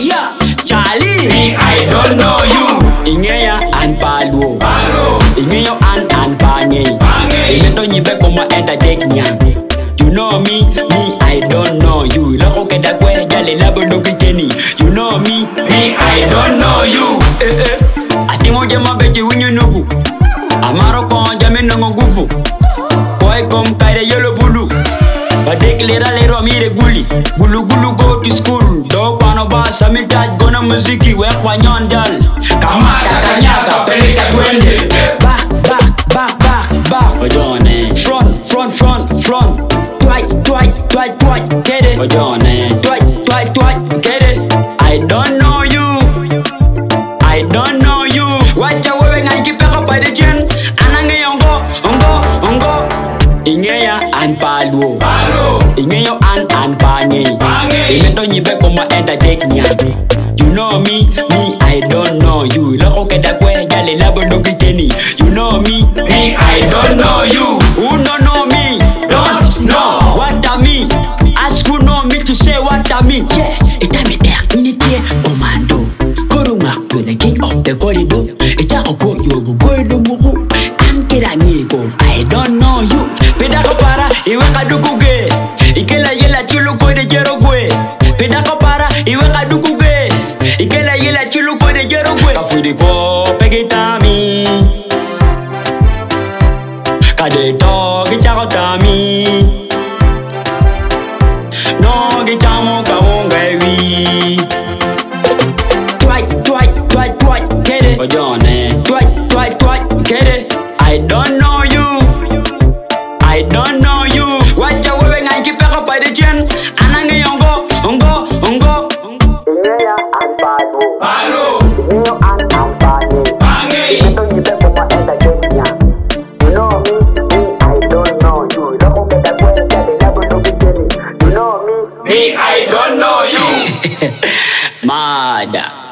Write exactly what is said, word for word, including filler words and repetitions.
Yeah, Charlie. Me, I don't know you. Ingeya and Palo. Palo. Ingeyo and and Pange. Pange. Ileto nyibe koma enta deknya. You know me, me I don't know you. Lako keda kwe jale labo doki keni. You know me, Me, I don't know you. eh eh. Atimo jema beji winyo nugu. Amaro kon jame nongo gufu. Boy kom kaide yolo bulu. Badek lera lero mire guli. Gulu gulu go to school. Dog pano ba sami taj gona muziki we kwa nyondal. Kamata kanyaka peleka twende. Back back back back back. Ojone, Front front front front. Twice twice twice twice. Get it. ojone, Twice twice twice. Get it. I don't know you. I don't know you. Wacha wewe ngajipeka by the chin. Anange ongo ongo ongo. Ingeya and Palo. Palo. Ingeyo and and Pange. Pange. Ileto nyibe koma enta deknya. You know me, me I don't know you. Lako keda kwe jale labo doki keni. You know me, Me, I don't know you. who don't know me? Don't know. What I mean? Ask who know me to say what I mean. Yeah, it's time it there. Unity commando. Korunga to the king of the corridor. It's a go you go do muku. I'm kidding go. I don't know you. Peda kapara iwe kadukuge. Ikela yela chulu ko de jero gwe. Peda kapara iwe kadukuge. Ikela yela chulu ko de jero gwe. Kafiri po pegitami. Kade to gichakotami. No gichamo kawongewi. Twice, twice, twice, twice, get it. ojone, Twice, twice, twice, get it. I don't know you. I don't know you. Wacha wewe ngajipeka by the chin. Anange ongo, ongo, ongo. Ingeya and Palo. Palo. Ingeyo and and Pange. Pange. Ileto nyibe koma enta deknya. You know me, me I don't know you. Lako keda kwe jale labo doki keni. You know me. Me, I don't know you. mada.